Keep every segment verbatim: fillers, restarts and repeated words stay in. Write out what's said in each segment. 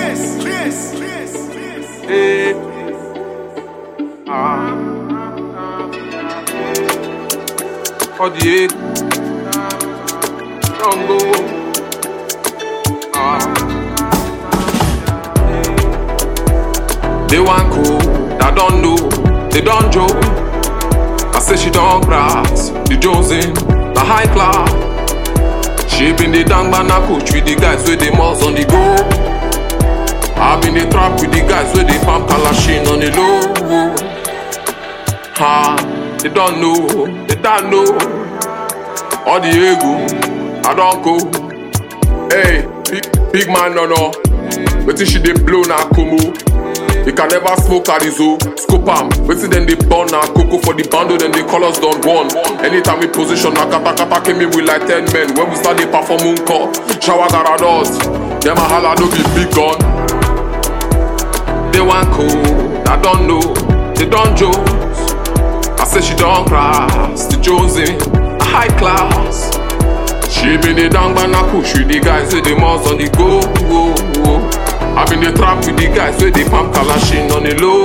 Hey. Ah. For the egg. Don't go. Ah. They want cool, I don't know, they don't joke. I say she don't grass, the Jonesing, the high class. She been the dang man a coach with the guys with the malls on the go. I been the trap with the guys with the pump kalashin on the low. Ha, they don't know, they don't know. All the ego, I don't go. Hey, big, big man no no. But she dey blow na Como. You can never smoke Arizo, scope am. Waiting then they burn na cocoa for the bando, then the colors done one. Anytime we position na kata kata came in with like ten men. When we start the perform unko, shower garados. Them a holla no be big gun. They want cool, I don't know, they don't jokes. I say she don't grass, the Jonesing, a high class. She been the dang man a push with the guys with the malls on the go. Whoa, whoa. I been the trap with the guys with the pump kalashin on the low.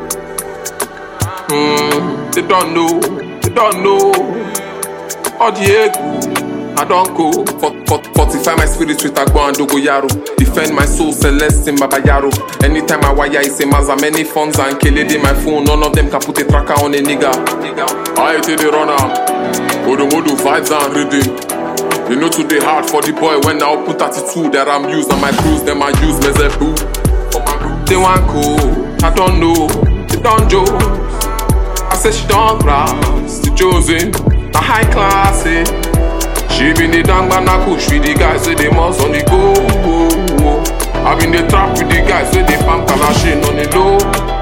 Hmm, they don't know, they don't know. All the ego, I don't go. For, for, fortify my spirit with Agbo and Dogoyaro. Defend my soul, Celeste in Babayaro. Anytime I wire, it's a maza. Many funds and Kelede my phone. None of them can put a tracker on a nigga. I hate the runner. Modo modo vibes and rhythm. You know today hard for the boy when I put attitude that I'm used on my crews, them I use Mezebu. They want cool, I don't know, they don't joke. I said she don't grass, the Jonesing, the high class, eh. She been the dang man a push with the guys with the malls on the go. I been the trap with the guys with the pump kalashin on the low.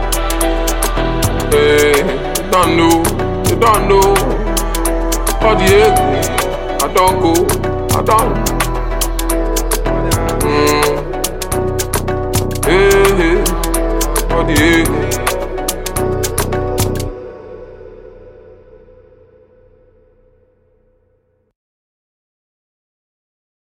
Hey, they don't know, they don't know. All the ego, I don't go, I don't. Mm. Hey, hey, for the egg.